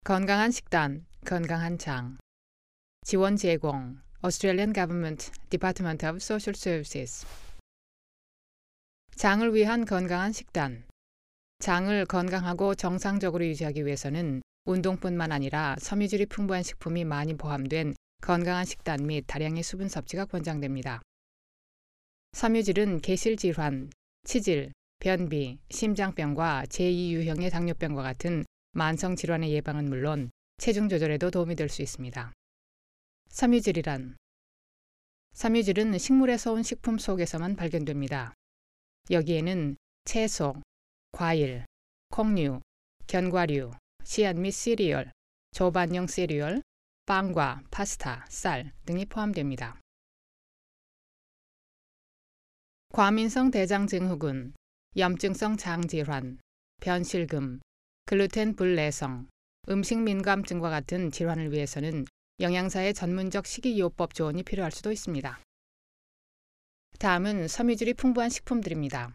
건강한 식단, 건강한 장. 지원 제공, Australian Government Department of Social Services. 장을 위한 건강한 식단. 장을 건강하고 정상적으로 유지하기 위해서는 운동뿐만 아니라 섬유질이 풍부한 식품이 많이 포함된 건강한 식단 및 다량의 수분 섭취가 권장됩니다. 섬유질은 계실질환, 치질, 변비, 심장병과 제2유형의 당뇨병과 같은 만성 질환의 예방은 물론 체중 조절에도 도움이 될 수 있습니다. 섬유질은 식물에서 온 식품 속에서만 발견됩니다. 여기에는 채소, 과일, 콩류, 견과류, 씨앗 및 시리얼, 조반용 시리얼, 빵과 파스타, 쌀 등이 포함됩니다. 과민성 대장 증후군, 염증성 장질환, 변실금, 글루텐 불내성, 음식 민감증과 같은 질환을 위해서는 영양사의 전문적 식이요법 조언이 필요할 수도 있습니다. 다음은 섬유질이 풍부한 식품들입니다.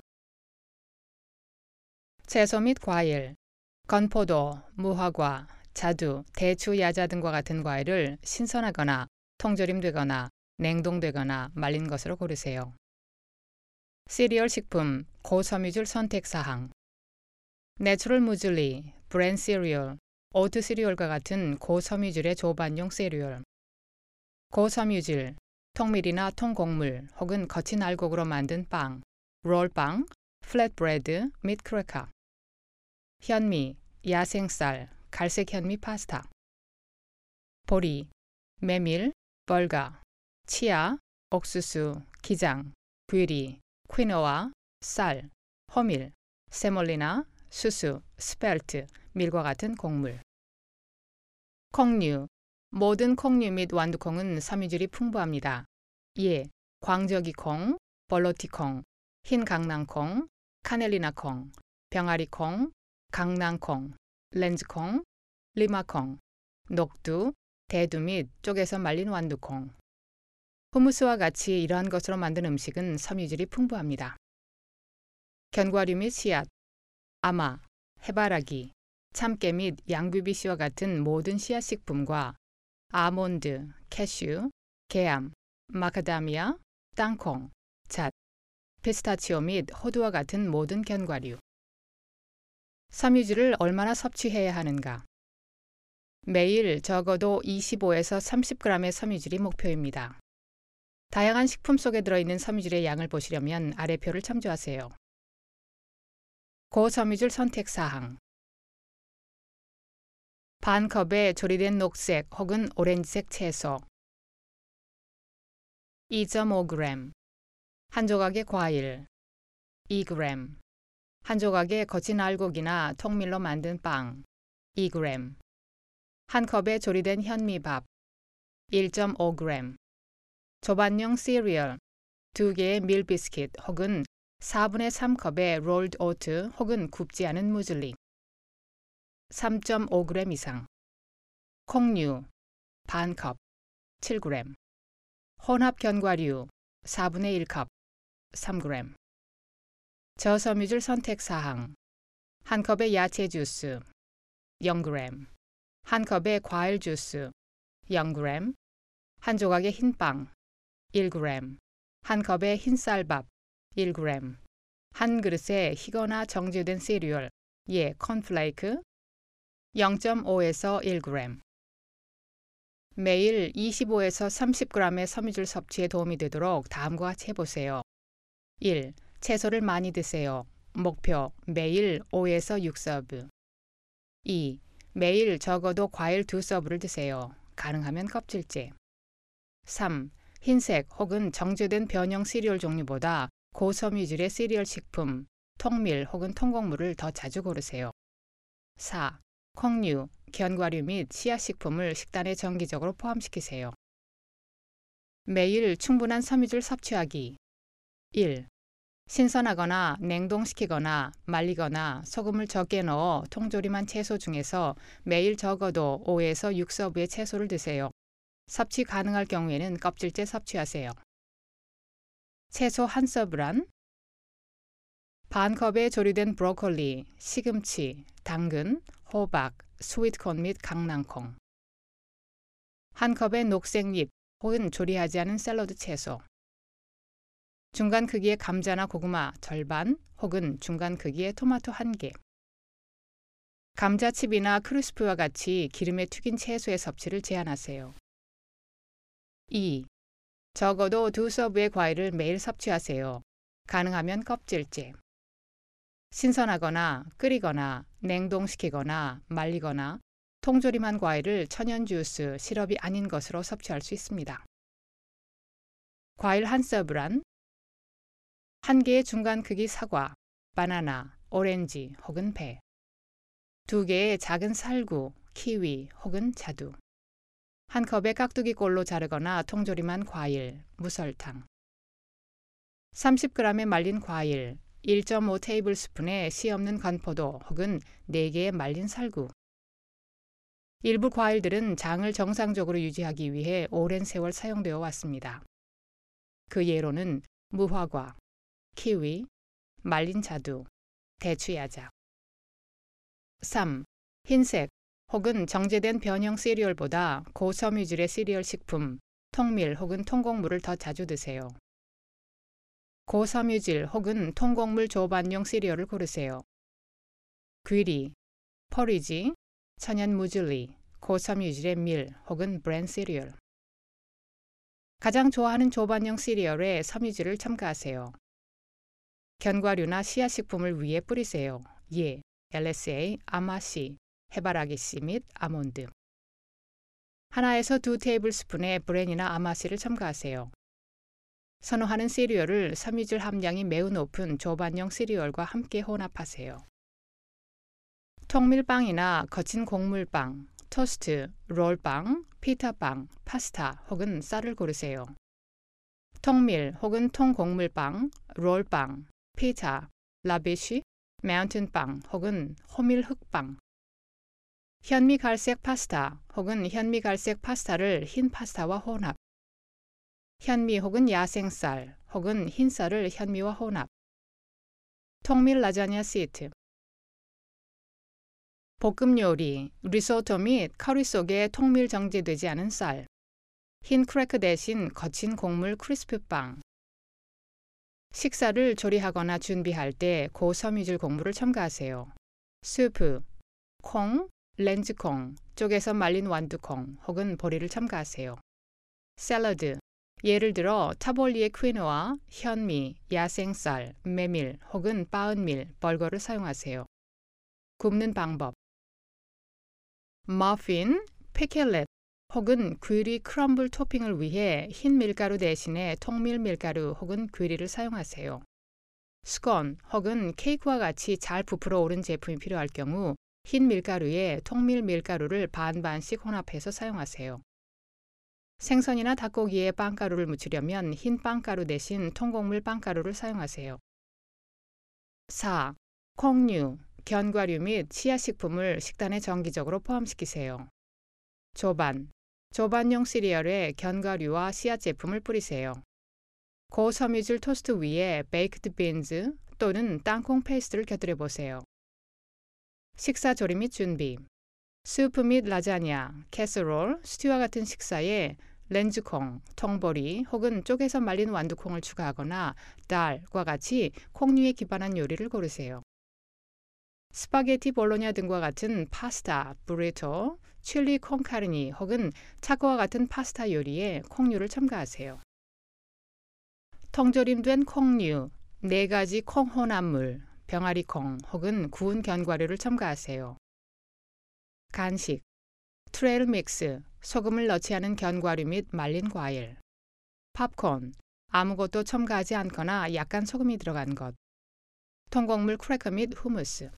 채소 및 과일, 건포도, 무화과, 자두, 대추, 야자 등과 같은 과일을 신선하거나 통조림되거나 냉동되거나 말린 것으로 고르세요. 시리얼 식품, 고섬유질 선택사항. 내추럴 무즐리, 브랜 시리얼, 오트 시리얼과 같은 고섬유질의 조반용 시리얼. 고섬유질, 통밀이나 통곡물 혹은 거친 알곡으로 만든 빵, 롤빵, 플랫브레드 및 크래커. 현미, 야생쌀, 갈색 현미 파스타. 보리, 메밀, 벌가, 치아, 옥수수, 기장, 귀리, 퀴노아, 쌀, 호밀, 세몰리나, 수수, 스펠트, 밀과 같은 곡물. 콩류, 모든 콩류 및 완두콩은 섬유질이 풍부합니다. 이에 광저기콩, 볼로티콩, 흰 강낭콩, 카넬리나콩, 병아리콩, 강낭콩, 렌즈콩, 리마콩, 녹두, 대두 및 쪽에서 말린 완두콩. 후무스와 같이 이러한 것으로 만든 음식은 섬유질이 풍부합니다. 견과류 및 씨앗, 아마, 해바라기, 참깨 및 양귀비씨와 같은 모든 씨앗 식품과 아몬드, 캐슈, 계암, 마카다미아, 땅콩, 잣, 피스타치오 및 호두와 같은 모든 견과류. 섬유질을 얼마나 섭취해야 하는가? 매일 적어도 25에서 30g의 섬유질이 목표입니다. 다양한 식품 속에 들어있는 섬유질의 양을 보시려면 아래 표를 참조하세요. 고섬유질 선택사항. 반 컵의 조리된 녹색 혹은 오렌지색 채소 2.5g, 한 조각의 과일 2g, 한 조각의 거친 알곡이나 통밀로 만든 빵 2g, 한 컵의 조리된 현미밥 1.5g, 조반용 시리얼 2개의 밀비스킷 혹은 4분의 3컵의 롤드 오트 혹은 굽지 않은 무즐리 3.5g 이상. 콩류 반컵 7g. 혼합 견과류 4분의 1컵 3g. 저섬유질 선택사항. 한 컵의 야채 주스 0g. 한 컵의 과일 주스 0g. 한 조각의 흰빵 1g. 한 컵의 흰쌀밥 1g. 한 그릇에 희거나 정제된 시리얼, 예, 콘플레이크 0.5에서 1g. 매일 25에서 30g의 섬유질 섭취에 도움이 되도록 다음과 같이 해보세요. 1. 채소를 많이 드세요. 목표 매일 5에서 6서브. 2. 매일 적어도 과일 2서브를 드세요. 가능하면 껍질째. 3. 흰색 혹은 정제된 변형 시리얼 종류보다 고섬유질의 시리얼 식품, 통밀 혹은 통곡물을 더 자주 고르세요. 4. 콩류, 견과류 및 씨앗식품을 식단에 정기적으로 포함시키세요. 매일 충분한 섬유질 섭취하기. 1. 신선하거나 냉동시키거나 말리거나 소금을 적게 넣어 통조림한 채소 중에서 매일 적어도 5에서 6서브의 채소를 드세요. 섭취 가능할 경우에는 껍질째 섭취하세요. 채소 한 서브란 반 컵에 조리된 브로콜리, 시금치, 당근, 호박, 스위트콘 및 강낭콩. 한 컵의 녹색 잎 혹은 조리하지 않은 샐러드 채소. 중간 크기의 감자나 고구마 절반 혹은 중간 크기의 토마토 1개. 감자칩이나 크리스프와 같이 기름에 튀긴 채소의 섭취를 제한하세요. 2. 적어도 2서브의 과일을 매일 섭취하세요. 가능하면 껍질째. 신선하거나 끓이거나 냉동시키거나 말리거나 통조림한 과일을 천연 주스, 시럽이 아닌 것으로 섭취할 수 있습니다. 과일 한 서브란 1개의 중간 크기 사과, 바나나, 오렌지 혹은 배, 2개의 작은 살구, 키위 혹은 자두, 한 컵의 깍두기 꼴로 자르거나 통조림한 과일, 무설탕, 30g의 말린 과일, 1.5 테이블스푼의 씨 없는 건포도 혹은 4개의 말린 살구. 일부 과일들은 장을 정상적으로 유지하기 위해 오랜 세월 사용되어 왔습니다. 그 예로는 무화과, 키위, 말린 자두, 대추야자. 3. 흰색 혹은 정제된 변형 시리얼보다 고섬유질의 시리얼 식품, 통밀 혹은 통곡물을 더 자주 드세요. 고섬유질 혹은 통곡물 조반용 시리얼을 고르세요. 귀리, 포리지, 천연 무즐리, 고섬유질의 밀 혹은 브랜 시리얼. 가장 좋아하는 조반용 시리얼에 섬유질을 첨가하세요. 견과류나 씨앗식품을 위에 뿌리세요. 예, LSA, 아마씨, 해바라기씨 및 아몬드. 하나에서 2 테이블스푼의 브랜이나 아마씨를 첨가하세요. 선호하는 시리얼을 섬유질 함량이 매우 높은 조반용 시리얼과 함께 혼합하세요. 통밀빵이나 거친 곡물빵, 토스트, 롤빵, 피타빵, 파스타 혹은 쌀을 고르세요. 통밀 혹은 통곡물빵, 롤빵, 피타, 라비쉬, 마운틴빵 혹은 호밀 흑빵. 현미 갈색 파스타 혹은 현미 갈색 파스타를 흰 파스타와 혼합. 현미 혹은 야생쌀 혹은 흰쌀을 현미와 혼합. 통밀 라자냐 시트. 볶음 요리, 리소토 및 커리 속에 통밀 정제되지 않은 쌀. 흰 크래커 대신 거친 곡물 크리스프 빵. 식사를 조리하거나 준비할 때 고섬유질 곡물을 첨가하세요. 수프, 콩, 렌즈콩, 쪼개서 말린 완두콩 혹은 보리를 첨가하세요. 샐러드, 예를 들어 타볼리의 퀴노아, 현미, 야생쌀, 메밀 혹은 바은밀, 벌거를 사용하세요. 굽는 방법. 머핀, 피켈렛 혹은 귀리 크럼블 토핑을 위해 흰 밀가루 대신에 통밀 밀가루 혹은 귀리를 사용하세요. 스콘 혹은 케이크와 같이 잘 부풀어 오른 제품이 필요할 경우 흰 밀가루에 통밀 밀가루를 반반씩 혼합해서 사용하세요. 생선이나 닭고기에 빵가루를 묻히려면 흰 빵가루 대신 통곡물 빵가루를 사용하세요. 4. 콩류, 견과류 및 씨앗식품을 식단에 정기적으로 포함시키세요. 조반용 시리얼에 견과류와 씨앗 제품을 뿌리세요. 고섬유질 토스트 위에 베이크드 빈즈 또는 땅콩 페이스트를 곁들여 보세요. 식사 조리 및 준비. 수프 및 라자냐, 캐서롤, 스튜와 같은 식사에 렌즈콩, 통보리 혹은 쪼개서 말린 완두콩을 추가하거나 달과 같이 콩류에 기반한 요리를 고르세요. 스파게티 볼로냐 등과 같은 파스타, 브리토, 칠리 콘카르니 혹은 타코와 같은 파스타 요리에 콩류를 첨가하세요. 통조림된 콩류, 4가지 콩 혼합물, 병아리콩 혹은 구운 견과류를 첨가하세요. 간식, 트레일 믹스, 소금을 넣지 않은 견과류 및 말린 과일. 팝콘, 아무것도 첨가하지 않거나 약간 소금이 들어간 것. 통곡물 크래커 및 후무스.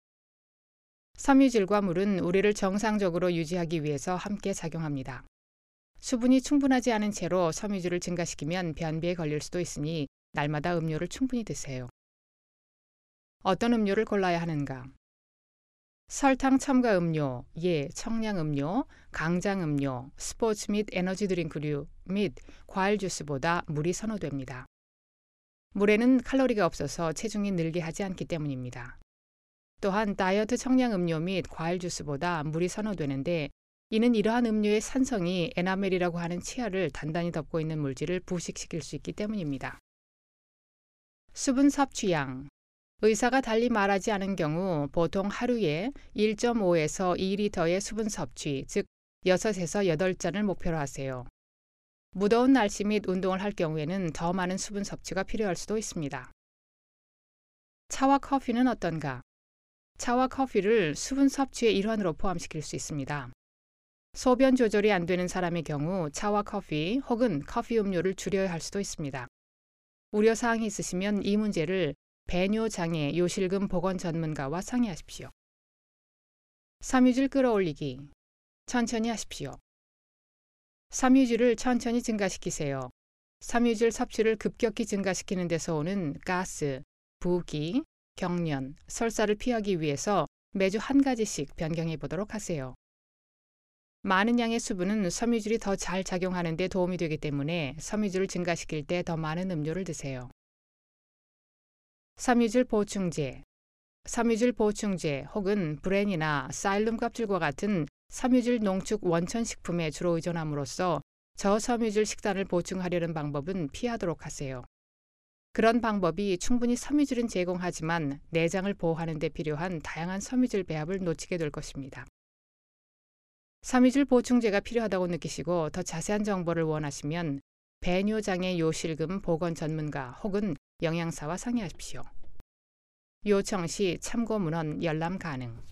섬유질과 물은 우리를 정상적으로 유지하기 위해서 함께 작용합니다. 수분이 충분하지 않은 채로 섬유질을 증가시키면 변비에 걸릴 수도 있으니 날마다 음료를 충분히 드세요. 어떤 음료를 골라야 하는가? 설탕 첨가 음료, 예, 청량 음료, 강장 음료, 스포츠 및 에너지 드링크류 및 과일 주스보다 물이 선호됩니다. 물에는 칼로리가 없어서 체중이 늘게 하지 않기 때문입니다. 또한 다이어트 청량 음료 및 과일 주스보다 물이 선호되는데 이는 이러한 음료의 산성이 에나멜이라고 하는 치아를 단단히 덮고 있는 물질을 부식시킬 수 있기 때문입니다. 수분 섭취량. 의사가 달리 말하지 않은 경우 보통 하루에 1.5에서 2리터의 수분 섭취, 즉 6에서 8잔을 목표로 하세요. 무더운 날씨 및 운동을 할 경우에는 더 많은 수분 섭취가 필요할 수도 있습니다. 차와 커피는 어떤가? 차와 커피를 수분 섭취의 일환으로 포함시킬 수 있습니다. 소변 조절이 안 되는 사람의 경우 차와 커피 혹은 커피 음료를 줄여야 할 수도 있습니다. 우려사항이 있으시면 이 문제를 배뇨장애 요실금 보건 전문가와 상의하십시오. 섬유질 끌어올리기. 천천히 하십시오. 섬유질을 천천히 증가시키세요. 섬유질 섭취를 급격히 증가시키는 데서 오는 가스, 부기, 경련, 설사를 피하기 위해서 매주 한 가지씩 변경해 보도록 하세요. 많은 양의 수분은 섬유질이 더 잘 작용하는 데 도움이 되기 때문에 섬유질을 증가시킬 때 더 많은 음료를 드세요. 섬유질 보충제. 섬유질 보충제 혹은 브렌이나 사일륨 껍질과 같은 섬유질 농축 원천 식품에 주로 의존함으로써 저섬유질 식단을 보충하려는 방법은 피하도록 하세요. 그런 방법이 충분히 섬유질은 제공하지만 내장을 보호하는 데 필요한 다양한 섬유질 배합을 놓치게 될 것입니다. 섬유질 보충제가 필요하다고 느끼시고 더 자세한 정보를 원하시면 배뇨장애 요실금 보건 전문가 혹은 영양사와 상의하십시오. 요청 시 참고 문헌 열람 가능.